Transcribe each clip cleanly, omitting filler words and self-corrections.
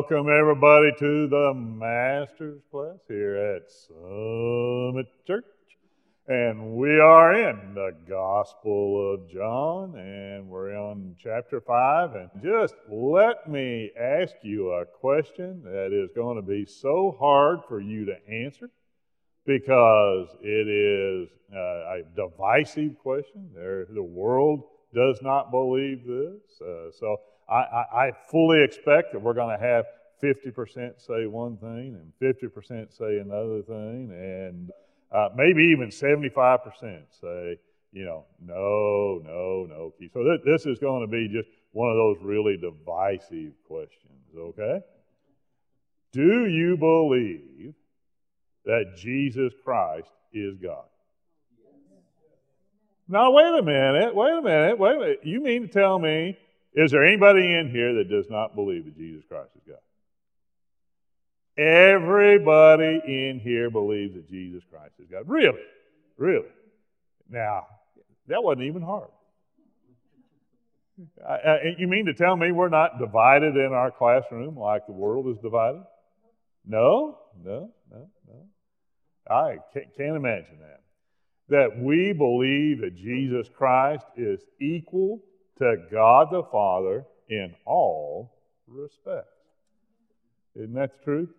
Welcome everybody to the Master's class here at Summit Church. And we are in the Gospel of John, and we're on chapter 5. And just let me ask you a question that is going to be so hard for you to answer because it is a divisive question. The world does not believe this. So I fully expect that we're going to have 50% say one thing and 50% say another thing, and maybe even 75% say, no, Keith. So this is going to be just one of those really divisive questions, okay? Do you believe that Jesus Christ is God? Now, wait a minute. You mean to tell me, is there anybody in here that does not believe that Jesus Christ is God? Everybody in here believes that Jesus Christ is God. Really? Now, that wasn't even hard. You mean to tell me we're not divided in our classroom like the world is divided? No. I can't imagine that. That we believe that Jesus Christ is equal to God the Father in all respects. Isn't that the truth?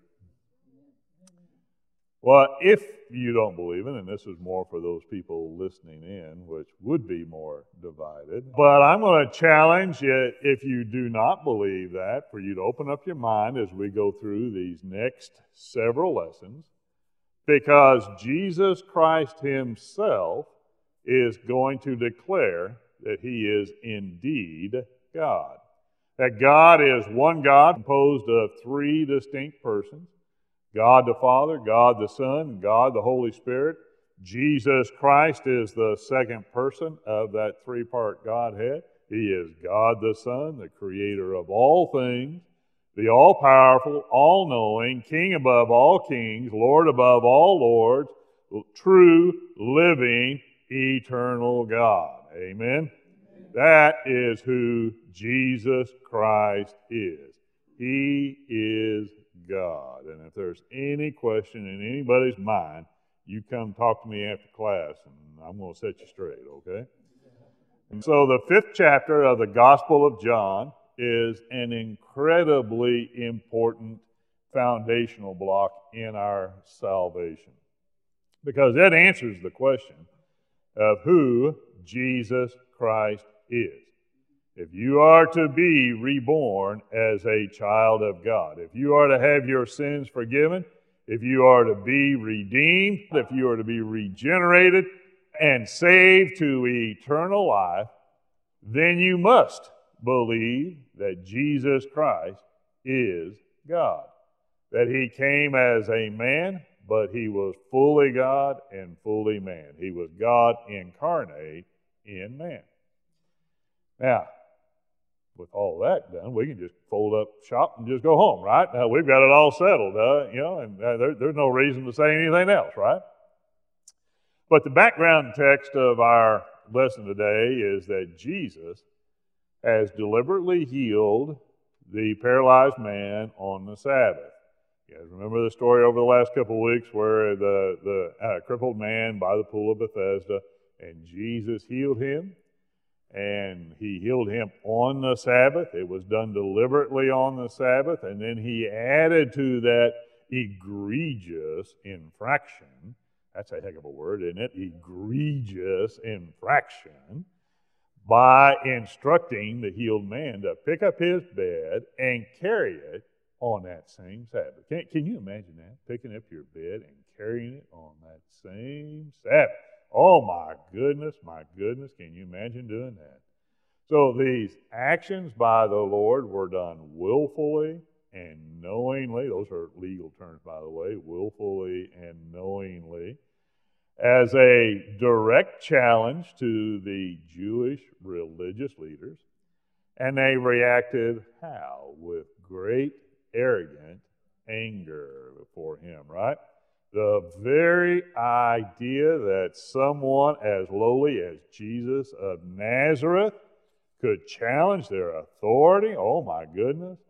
Well, if you don't believe it, and this is more for those people listening in, which would be more divided, but I'm going to challenge you, if you do not believe that, for you to open up your mind as we go through these next several lessons, because Jesus Christ himself is going to declare that he is indeed God. That God is one God composed of three distinct persons: God the Father, God the Son, and God the Holy Spirit. Jesus Christ is the second person of that three-part Godhead. He is God the Son, the creator of all things, the all-powerful, all-knowing, King above all kings, Lord above all lords, true, living, eternal God. Amen? That is who Jesus Christ is. He is God. And if there's any question in anybody's mind, you come talk to me after class, and I'm going to set you straight, okay? And so the 5th chapter of the Gospel of John is an incredibly important foundational block in our salvation, because it answers the question of who Jesus Christ is. If you are to be reborn as a child of God, if you are to have your sins forgiven, if you are to be redeemed, if you are to be regenerated and saved to eternal life, then you must believe that Jesus Christ is God. That he came as a man, but he was fully God and fully man. He was God incarnate in man. Now, with all that done, we can just fold up shop and just go home, right? Now, we've got it all settled, and there's no reason to say anything else, right? But the background text of our lesson today is that Jesus has deliberately healed the paralyzed man on the Sabbath. You guys remember the story over the last couple of weeks where the crippled man by the pool of Bethesda, and Jesus healed him, and he healed him on the Sabbath. It was done deliberately on the Sabbath, and then he added to that egregious infraction. That's a heck of a word, isn't it? Egregious infraction, by instructing the healed man to pick up his bed and carry it on that same Sabbath. Can you imagine that? Picking up your bed and carrying it on that same Sabbath. Oh my goodness, can you imagine doing that? So these actions by the Lord were done willfully and knowingly. Those are legal terms, by the way, willfully and knowingly, as a direct challenge to the Jewish religious leaders. And they reacted how? With great arrogant anger before him, right? The very idea that someone as lowly as Jesus of Nazareth could challenge their authority, oh my goodness,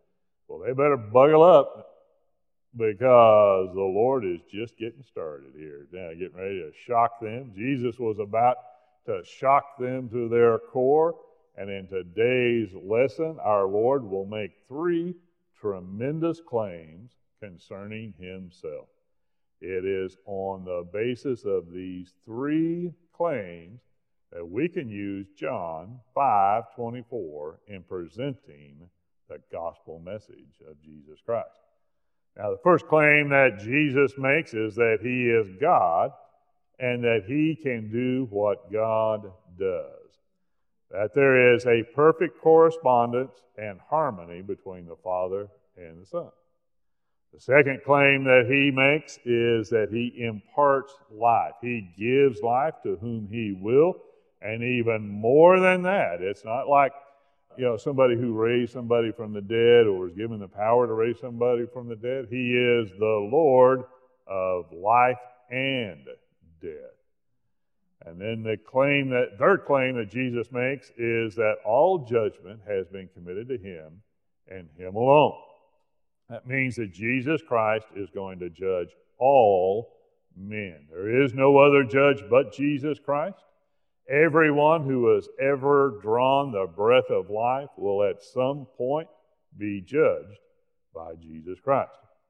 Well, they better buckle up because the Lord is just getting started here. Now, getting ready to shock them. Jesus was about to shock them to their core. And in today's lesson, our Lord will make three tremendous claims concerning himself. It is on the basis of these three claims that we can use John 5:24 in presenting the gospel message of Jesus Christ. Now, the first claim that Jesus makes is that he is God and that he can do what God does. That there is a perfect correspondence and harmony between the Father and the Son. The second claim that he makes is that he imparts life. He gives life to whom he will, and even more than that. It's not like, somebody who raised somebody from the dead or was given the power to raise somebody from the dead. He is the Lord of life and death. And then the third claim that Jesus makes is that all judgment has been committed to him and him alone. That means that Jesus Christ is going to judge all men. There is no other judge but Jesus Christ. Everyone who has ever drawn the breath of life will at some point be judged by Jesus Christ.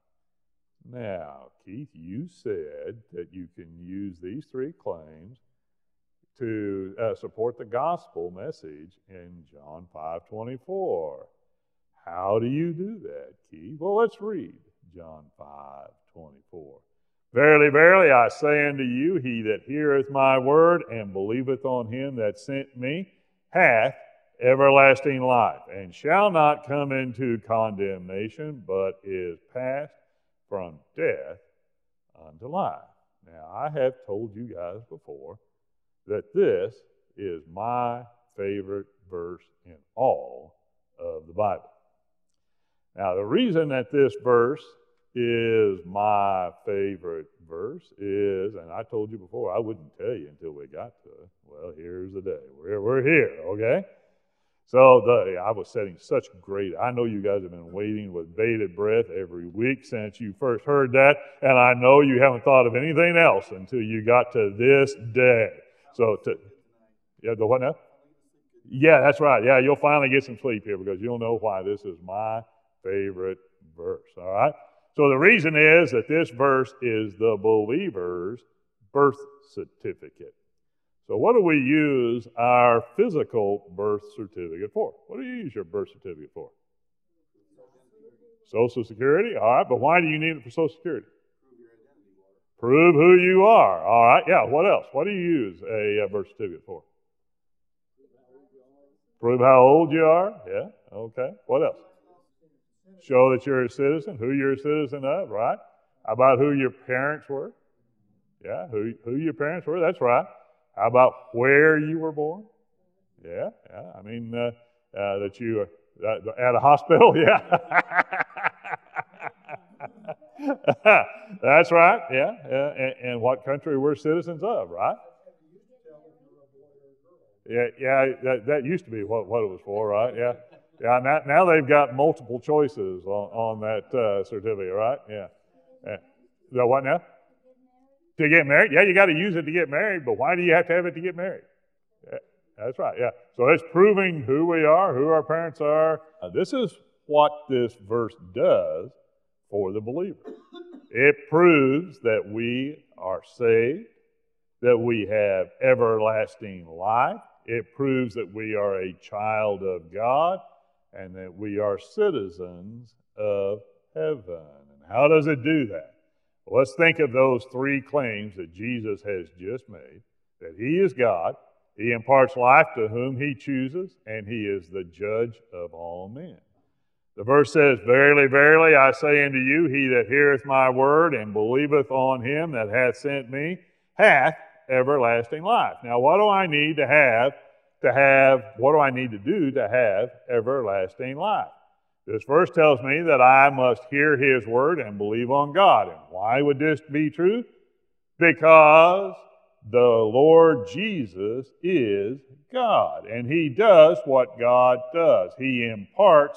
Now, Keith, you said that you can use these three claims to support the gospel message in John 5:24. How do you do that, Keith? Well, let's read John 5:24. Verily, verily, I say unto you, he that heareth my word and believeth on him that sent me hath everlasting life, and shall not come into condemnation, but is passed from death unto life. Now, I have told you guys before that this is my favorite verse in all of the Bible. Now, the reason that this verse is my favorite verse is, and I told you before, I wouldn't tell you until we got to it. Well, here's the day. We're here, okay? So I was setting such I know you guys have been waiting with bated breath every week since you first heard that, and I know you haven't thought of anything else until you got to this day. So, the what now? Yeah, that's right. Yeah, you'll finally get some sleep here because you'll know why this is my favorite verse, all right? So the reason is that this verse is the believer's birth certificate. So what do we use our physical birth certificate for? What do you use your birth certificate for? Social Security, all right, but why do you need it for Social Security? Prove who you are, all right, yeah, what else? What do you use a birth certificate for? Prove how old you are, yeah, okay, what else? Show that you're a citizen, who you're a citizen of, right? How about who your parents were? Yeah, who your parents were, that's right. How about where you were born? Yeah, I mean, that you at a hospital, yeah. That's right, yeah, and what country we're citizens of, right? Yeah, that used to be what it was for, right? Yeah. Yeah, now they've got multiple choices on that certificate, right? Yeah. The what now? To get married? Yeah, you got to use it to get married, but why do you have to have it to get married? Yeah, that's right, yeah. So it's proving who we are, who our parents are. This is what this verse does for the believer. It proves that we are saved, that we have everlasting life. It proves that we are a child of God, and that we are citizens of heaven. And how does it do that? Well, let's think of those three claims that Jesus has just made, that he is God, he imparts life to whom he chooses, and he is the judge of all men. The verse says, Verily, verily, I say unto you, he that heareth my word and believeth on him that hath sent me hath everlasting life. Now, what do I need to have what do I need to do to have everlasting life? This verse tells me that I must hear his word and believe on God. And why would this be true? Because the Lord Jesus is God, and he does what God does. He imparts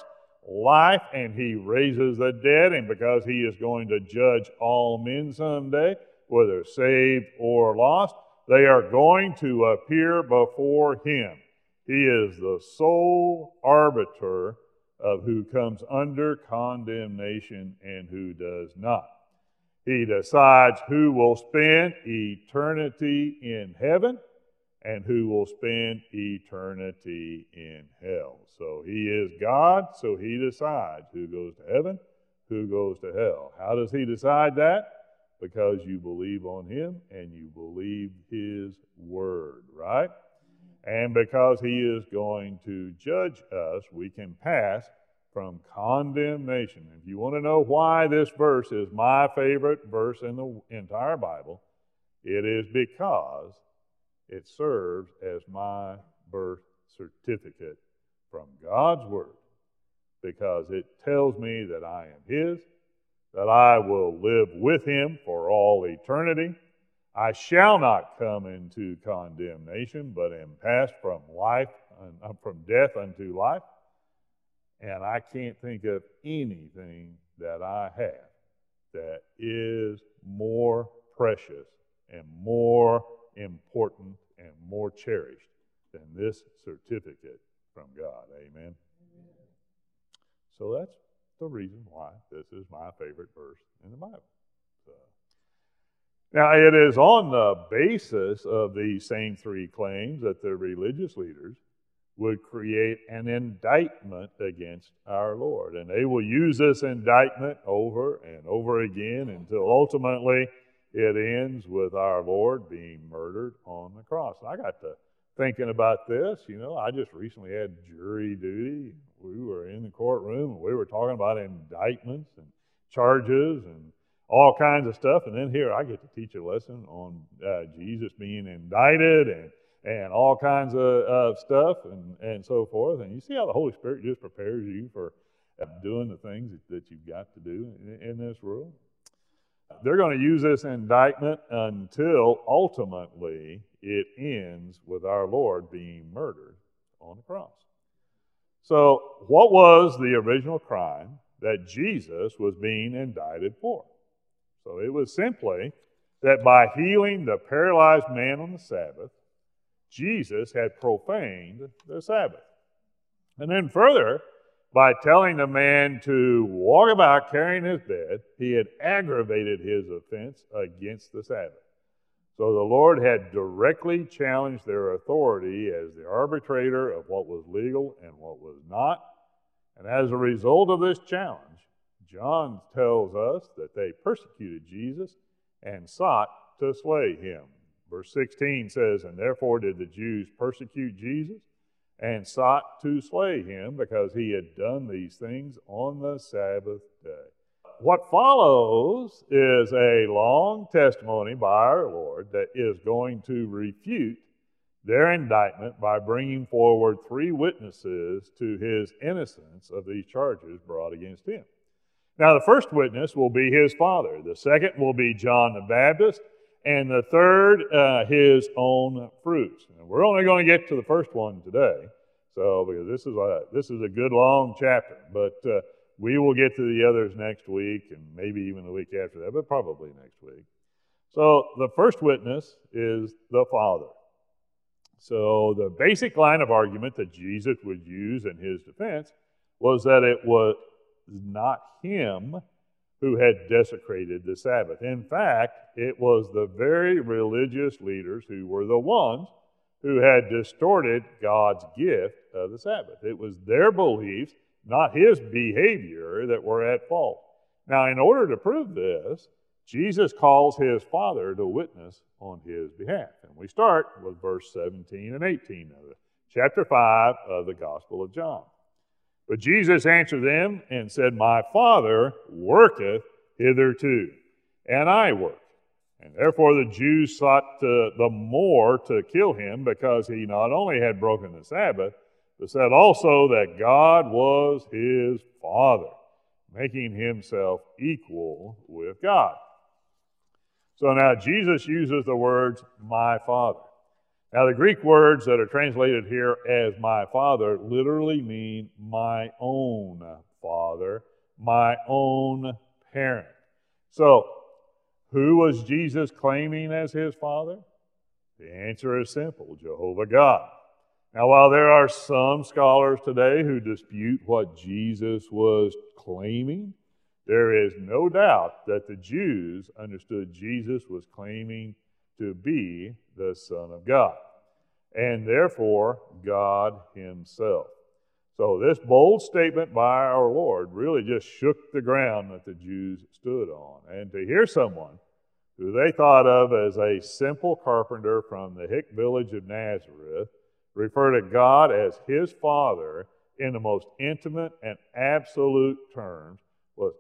life, and he raises the dead, and because he is going to judge all men someday, whether saved or lost, they are going to appear before him. He is the sole arbiter of who comes under condemnation and who does not. He decides who will spend eternity in heaven and who will spend eternity in hell. So he is God, so he decides who goes to heaven, who goes to hell. How does he decide that? Because you believe on him and you believe his word, right? And because he is going to judge us, we can pass from condemnation. If you want to know why this verse is my favorite verse in the entire Bible, it is because it serves as my birth certificate from God's word, because it tells me that I am his, that I will live with him for all eternity. I shall not come into condemnation, but am passed from death unto life. And I can't think of anything that I have that is more precious and more important and more cherished than this certificate from God. Amen. So that's the reason why this is my favorite verse in the Bible. Now, it is on the basis of these same three claims that the religious leaders would create an indictment against our Lord. And they will use this indictment over and over again until ultimately it ends with our Lord being murdered on the cross. I got to thinking about this. I just recently had jury duty. We were in the courtroom and we were talking about indictments and charges and all kinds of stuff. And then here I get to teach a lesson on Jesus being indicted and all kinds of stuff and so forth. And you see how the Holy Spirit just prepares you for doing the things that you've got to do in this world. They're going to use this indictment until ultimately it ends with our Lord being murdered on the cross. So what was the original crime that Jesus was being indicted for? So it was simply that by healing the paralyzed man on the Sabbath, Jesus had profaned the Sabbath. And then further, by telling the man to walk about carrying his bed, he had aggravated his offense against the Sabbath. So the Lord had directly challenged their authority as the arbitrator of what was legal and what was not. And as a result of this challenge, John tells us that they persecuted Jesus and sought to slay him. Verse 16 says, "And therefore did the Jews persecute Jesus and sought to slay him because he had done these things on the Sabbath day." What follows is a long testimony by our Lord that is going to refute their indictment by bringing forward 3 witnesses to his innocence of these charges brought against him. Now, the first witness will be his father. The second will be John the Baptist. And the third, his own fruits. And we're only going to get to the first one today, because this is a good long chapter. But we will get to the others next week, and maybe even the week after that, but probably next week. So the first witness is the Father. So the basic line of argument that Jesus would use in his defense was that it was not him who had desecrated the Sabbath. In fact, it was the very religious leaders who were the ones who had distorted God's gift of the Sabbath. It was their beliefs, not his behavior, that were at fault. Now, in order to prove this, Jesus calls his Father to witness on his behalf. And we start with verse 17 and 18 of chapter 5 of the Gospel of John. "But Jesus answered them and said, My Father worketh hitherto, and I work. And therefore the Jews sought the more to kill him, because he not only had broken the Sabbath, but said also that God was his Father, making himself equal with God." So now Jesus uses the words, "my Father." Now, the Greek words that are translated here as my Father literally mean my own father, my own parent. So, who was Jesus claiming as his father? The answer is simple: Jehovah God. Now, while there are some scholars today who dispute what Jesus was claiming, there is no doubt that the Jews understood Jesus was claiming to be the Son of God, and therefore God himself. So this bold statement by our Lord really just shook the ground that the Jews stood on. And to hear someone who they thought of as a simple carpenter from the hick village of Nazareth refer to God as his Father in the most intimate and absolute terms was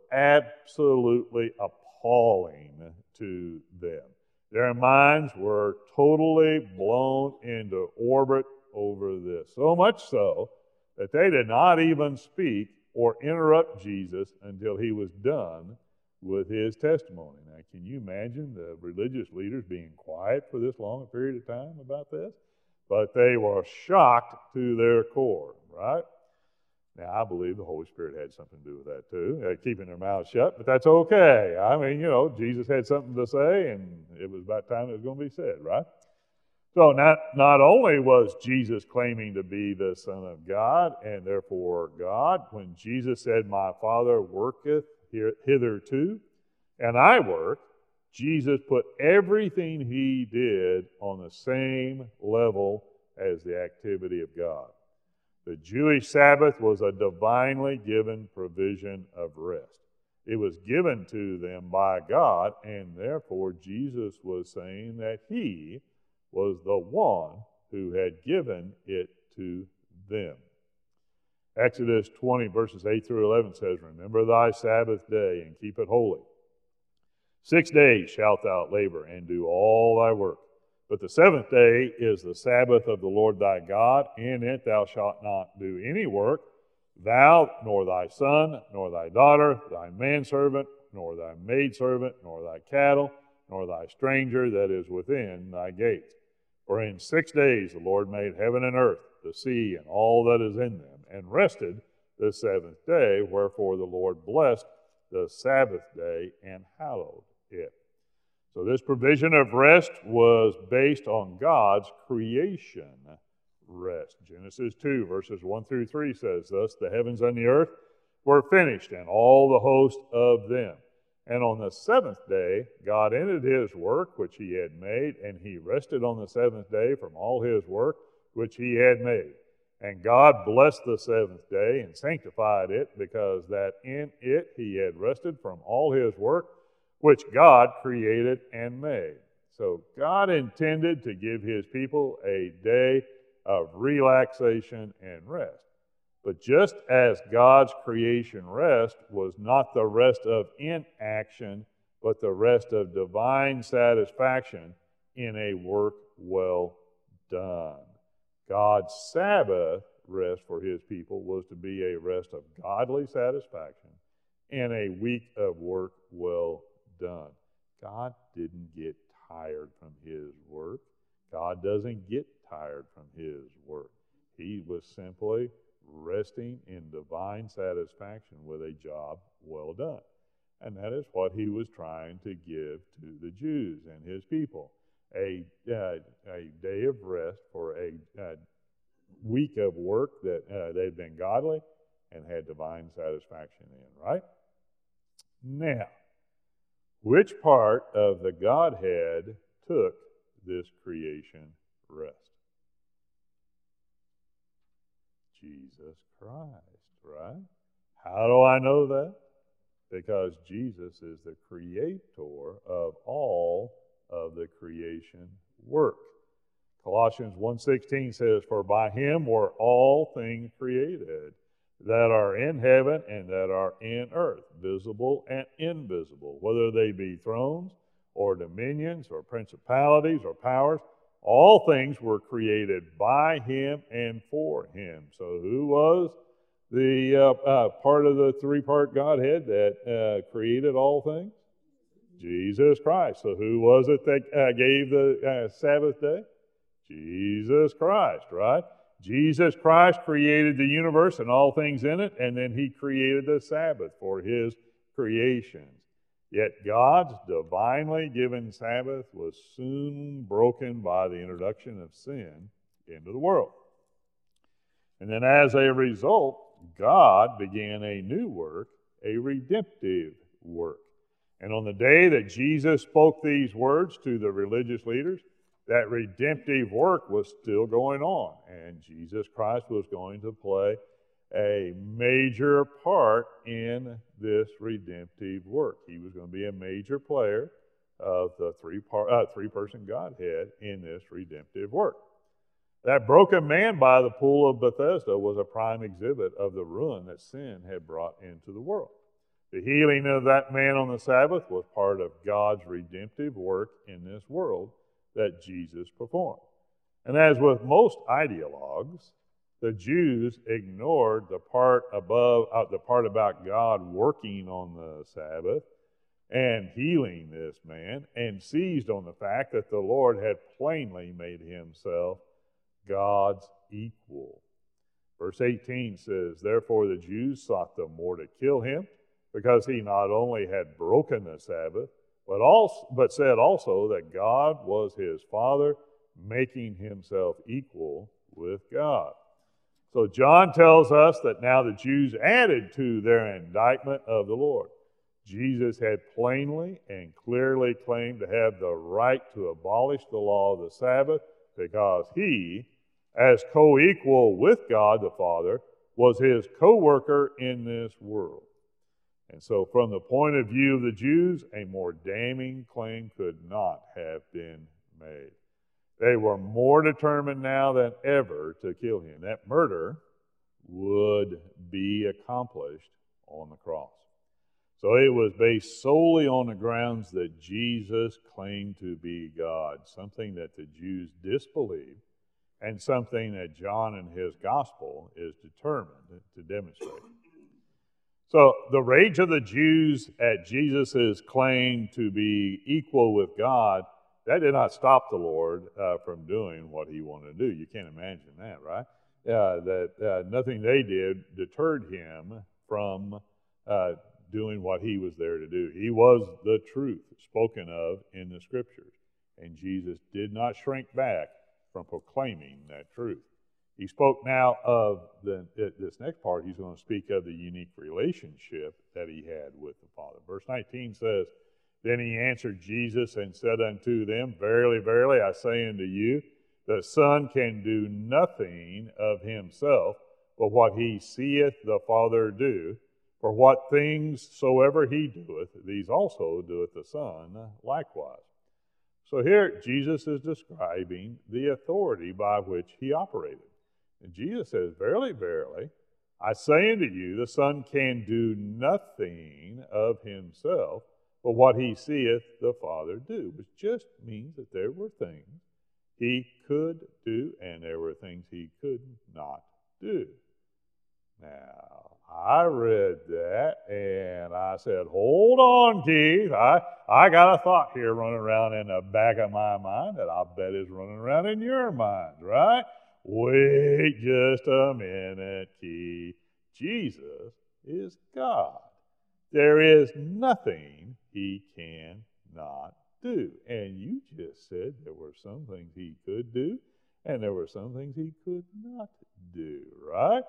absolutely appalling to them. Their minds were totally blown into orbit over this, so much so that they did not even speak or interrupt Jesus until he was done with his testimony. Now, can you imagine the religious leaders being quiet for this long a period of time about this? But they were shocked to their core, right? Now, I believe the Holy Spirit had something to do with that too, keeping their mouths shut, but that's okay. I mean, Jesus had something to say, and it was about time it was going to be said, right? So not only was Jesus claiming to be the Son of God, and therefore God, when Jesus said, my Father worketh hitherto, and I work, Jesus put everything he did on the same level as the activity of God. The Jewish Sabbath was a divinely given provision of rest. It was given to them by God, and therefore Jesus was saying that he was the one who had given it to them. Exodus 20, verses 8 through 11 says, remember thy Sabbath day and keep it holy. 6 days shalt thou labor and do all thy work. But the seventh day is the Sabbath of the Lord thy God. In it thou shalt not do any work, thou, nor thy son, nor thy daughter, thy manservant, nor thy maidservant, nor thy cattle, nor thy stranger that is within thy gates. For in 6 days the Lord made heaven and earth, the sea, and all that is in them, and rested the seventh day, wherefore the Lord blessed the Sabbath day and hallowed it. So this provision of rest was based on God's creation rest. Genesis 2, verses 1 through 3 says, thus the heavens and the earth were finished, and all the host of them. And on the seventh day, God ended his work which he had made, and he rested on the seventh day from all his work which he had made. And God blessed the seventh day and sanctified it, because that in it he had rested from all his work which God created and made. So God intended to give his people a day of relaxation and rest. But just as God's creation rest was not the rest of inaction, but the rest of divine satisfaction in a work well done. God's Sabbath rest for his people was to be a rest of godly satisfaction in a week of work well done. God didn't get tired from his work. God doesn't get tired from his work. He was simply resting in divine satisfaction with a job well done. And that is what he was trying to give to the Jews and his people. A day of rest for a week of work that they'd been godly and had divine satisfaction in, right? Now, which part of the Godhead took this creation rest? Jesus Christ, right? How do I know that? Because Jesus is the creator of all of the creation work. Colossians 1:16 says, for by him were all things created, that are in heaven and that are in earth, visible and invisible, whether they be thrones or dominions or principalities or powers. All things were created by him and for him. So who was the part of the three-part Godhead that created all things? Jesus Christ. So who was it that gave the Sabbath day? Jesus Christ, right? Jesus Christ created the universe and all things in it, and then he created the Sabbath for his creations. Yet God's divinely given Sabbath was soon broken by the introduction of sin into the world. And then as a result, God began a new work, a redemptive work. And on the day that Jesus spoke these words to the religious leaders, that redemptive work was still going on. And Jesus Christ was going to play a major part in this redemptive work. He was going to be a major player of the three-person Godhead in this redemptive work. That broken man by the pool of Bethesda was a prime exhibit of the ruin that sin had brought into the world. The healing of that man on the Sabbath was part of God's redemptive work in this world that Jesus performed. And as with most ideologues, the Jews ignored the part about God working on the Sabbath and healing this man, and seized on the fact that the Lord had plainly made himself God's equal. Verse 18 says, "Therefore the Jews sought the more to kill him, because he not only had broken the Sabbath, but said also that God was his Father, making himself equal with God." So John tells us that now the Jews added to their indictment of the Lord. Jesus had plainly and clearly claimed to have the right to abolish the law of the Sabbath because he, as co-equal with God the Father, was his co-worker in this world. And so from the point of view of the Jews, a more damning claim could not have been made. They were more determined now than ever to kill him. That murder would be accomplished on the cross. So it was based solely on the grounds that Jesus claimed to be God, something that the Jews disbelieved, and something that John in his gospel is determined to demonstrate. So the rage of the Jews at Jesus' claim to be equal with God, that did not stop the Lord from doing what he wanted to do. You can't imagine that, right? Nothing they did deterred him from doing what he was there to do. He was the truth spoken of in the Scriptures, and Jesus did not shrink back from proclaiming that truth. He spoke now of this next part. He's going to speak of the unique relationship that he had with the Father. Verse 19 says, "Then he answered Jesus and said unto them, Verily, verily, I say unto you, the Son can do nothing of himself, but what he seeth the Father do. For what things soever he doeth, these also doeth the Son likewise." So here Jesus is describing the authority by which he operated. And Jesus says, "Verily, verily, I say unto you, the Son can do nothing of himself, but what he seeth the Father do," which just means that there were things he could do and there were things he could not do. Now, I read that and I said, hold on, Keith. I got a thought here running around in the back of my mind that I'll bet is running around in your mind, right? Wait just a minute, Keith. Jesus is God. There is nothing he cannot do. And you just said there were some things he could do, and there were some things he could not do, right?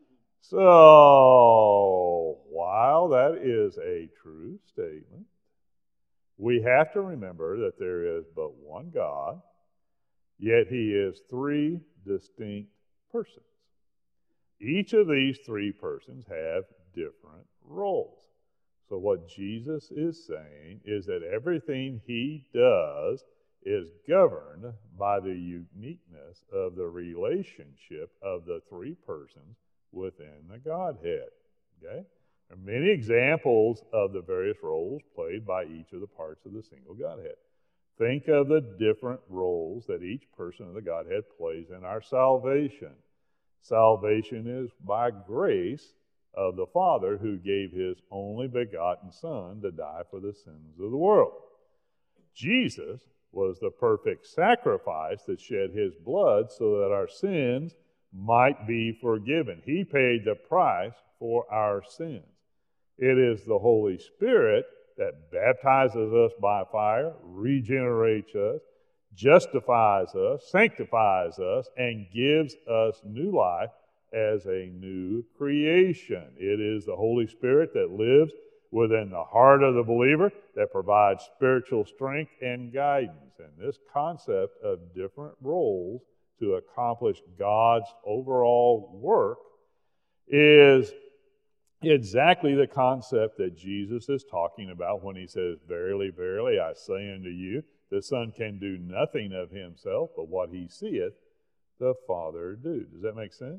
So, while that is a true statement, we have to remember that there is but one God, yet he is three distinct persons. Each of these three persons have different roles. So what Jesus is saying is that everything he does is governed by the uniqueness of the relationship of the three persons within the Godhead. Okay? There are many examples of the various roles played by each of the parts of the single Godhead. Think of the different roles that each person of the Godhead plays in our salvation. Salvation is by grace of the Father who gave his only begotten Son to die for the sins of the world. Jesus was the perfect sacrifice that shed his blood so that our sins might be forgiven. He paid the price for our sins. It is the Holy Spirit that baptizes us by fire, regenerates us, justifies us, sanctifies us, and gives us new life as a new creation. It is the Holy Spirit that lives within the heart of the believer that provides spiritual strength and guidance. And this concept of different roles to accomplish God's overall work is exactly the concept that Jesus is talking about when he says, "Verily, verily, I say unto you, the Son can do nothing of himself, but what he seeth the Father do." Does that make sense?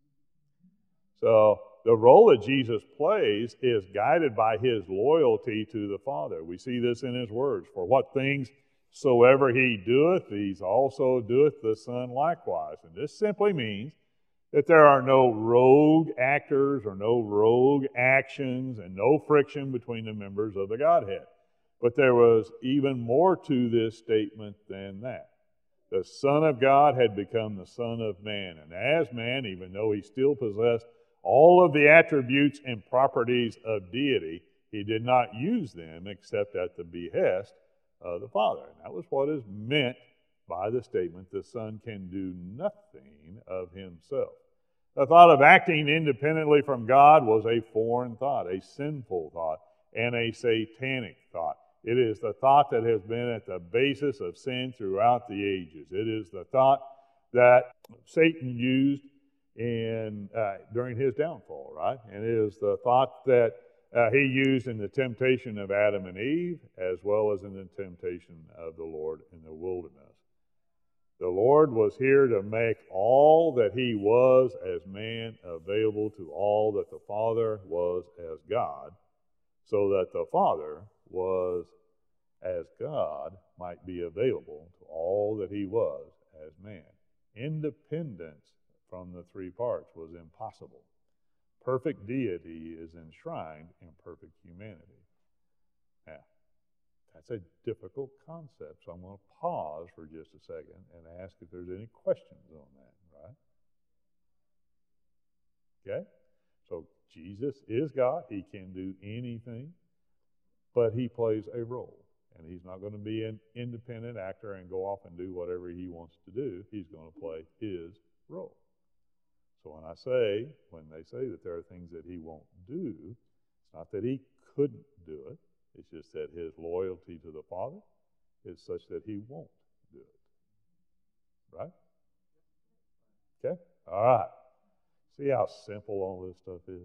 So the role that Jesus plays is guided by his loyalty to the Father. We see this in his words. "For what things soever he doeth, these also doeth the Son likewise." And this simply means that there are no rogue actors or no rogue actions and no friction between the members of the Godhead. But there was even more to this statement than that. The Son of God had become the Son of Man. And as man, even though he still possessed all of the attributes and properties of deity, he did not use them except at the behest of the Father. And that was what is meant by the statement, "The Son can do nothing of himself." The thought of acting independently from God was a foreign thought, a sinful thought, and a satanic thought. It is the thought that has been at the basis of sin throughout the ages. It is the thought that Satan used during his downfall, right? And it is the thought that he used in the temptation of Adam and Eve, as well as in the temptation of the Lord in the wilderness. The Lord was here to make all that he was as man available to all that the Father was as God, so that the Father was as God might be available to all that he was as man. Independence from the three parts was impossible. Perfect deity is enshrined in perfect humanity. Now, that's a difficult concept, so I'm going to pause for just a second and ask if there's any questions on that, right? Okay? So Jesus is God. He can do anything, but he plays a role. And he's not going to be an independent actor and go off and do whatever he wants to do. He's going to play his role. So when they say that there are things that he won't do, it's not that he couldn't do it. It's just that his loyalty to the Father is such that he won't do it. Right? Okay? All right. See how simple all this stuff is?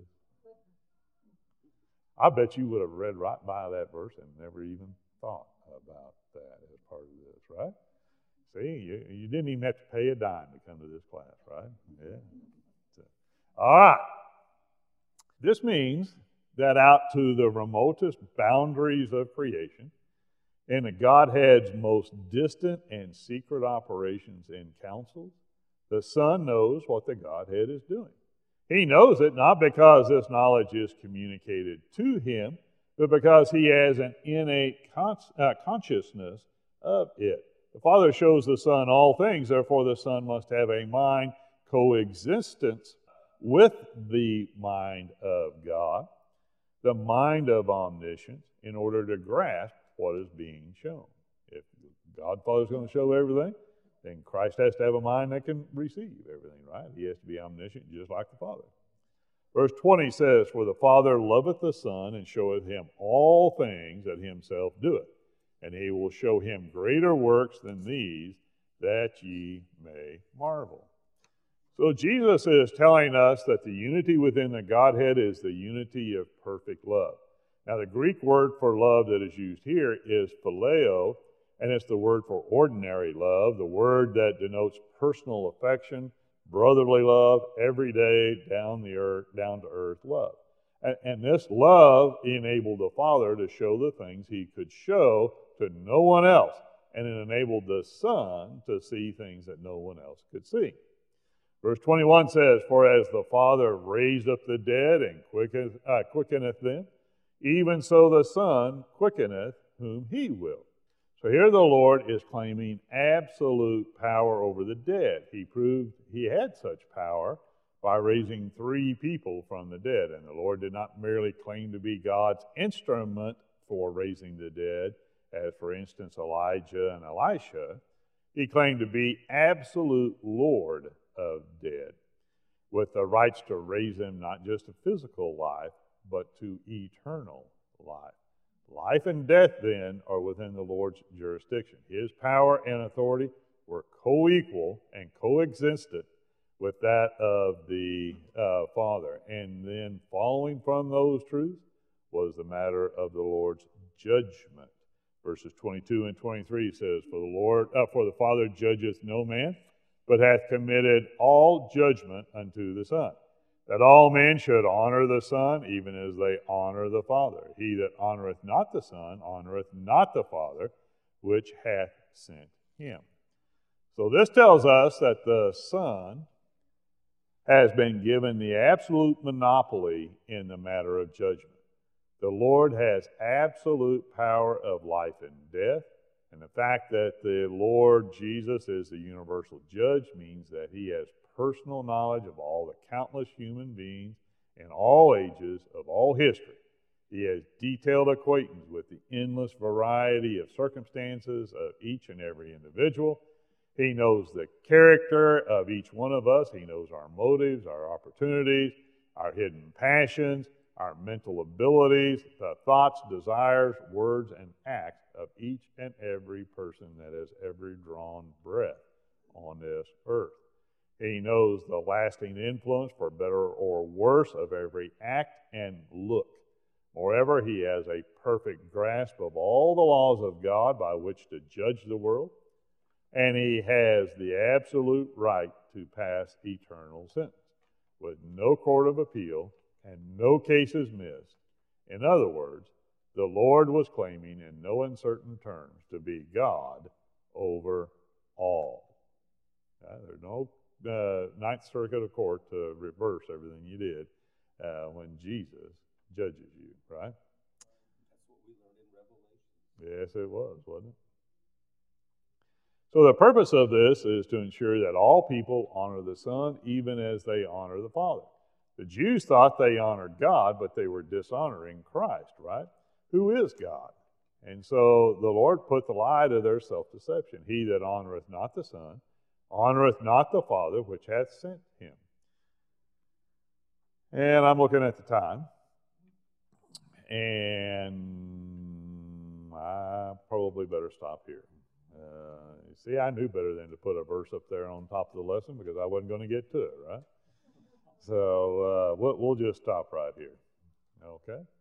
I bet you would have read right by that verse and never even thought about that as part of this, right? See, you didn't even have to pay a dime to come to this class, right? Yeah. So, all right. This means that out to the remotest boundaries of creation, in the Godhead's most distant and secret operations and counsels, the Son knows what the Godhead is doing. He knows it not because this knowledge is communicated to him, but because he has an innate consciousness of it. The Father shows the Son all things, therefore the Son must have a mind coexistence with the mind of God, the mind of omniscience, in order to grasp what is being shown. If God Father is going to show everything, then Christ has to have a mind that can receive everything, right? He has to be omniscient just like the Father. Verse 20 says, "For the Father loveth the Son, and showeth him all things that himself doeth. And he will show him greater works than these, that ye may marvel." So Jesus is telling us that the unity within the Godhead is the unity of perfect love. Now, the Greek word for love that is used here is phileo, and it's the word for ordinary love, the word that denotes personal affection, brotherly love, everyday, down-to-earth love. And this love enabled the Father to show the things he could show to no one else, and it enabled the Son to see things that no one else could see. Verse 21 says, "For as the Father raised up the dead and quickeneth them, even so the Son quickeneth whom he will." So here the Lord is claiming absolute power over the dead. He proved he had such power by raising 3 people from the dead. And the Lord did not merely claim to be God's instrument for raising the dead, as for instance Elijah and Elisha. He claimed to be absolute Lord of dead, with the rights to raise them not just to physical life, but to eternal life. Life and death, then, are within the Lord's jurisdiction. His power and authority were co-equal and coexistent with that of the Father. And then following from those truths was the matter of the Lord's judgment. Verses 22 and 23 says, For the Father judgeth no man, but hath committed all judgment unto the Son, that all men should honor the Son, even as they honor the Father. He that honoreth not the Son honoreth not the Father, which hath sent him. So this tells us that the Son has been given the absolute monopoly in the matter of judgment. The Lord has absolute power of life and death, and the fact that the Lord Jesus is the universal judge means that he has personal knowledge of all the countless human beings in all ages of all history. He has detailed acquaintance with the endless variety of circumstances of each and every individual. He knows the character of each one of us. He knows our motives, our opportunities, our hidden passions, our mental abilities, the thoughts, desires, words, and acts of each and every person that has ever drawn breath on this earth. He knows the lasting influence, for better or worse, of every act and look. Moreover, he has a perfect grasp of all the laws of God by which to judge the world, and he has the absolute right to pass eternal sentence, with no court of appeal and no cases missed. In other words, the Lord was claiming in no uncertain terms to be God over all. There's no Ninth Circuit of Court to reverse everything you did when Jesus judges you, right? That's what we learned in Revelation. Yes, it was, wasn't it? So the purpose of this is to ensure that all people honor the Son even as they honor the Father. The Jews thought they honored God, but they were dishonoring Christ, right? Who is God? And so the Lord put the lie to their self-deception. He that honoreth not the Son honoreth not the Father, which hath sent him. And I'm looking at the time, and I probably better stop here. You see, I knew better than to put a verse up there on top of the lesson because I wasn't going to get to it, right? So we'll just stop right here. Okay?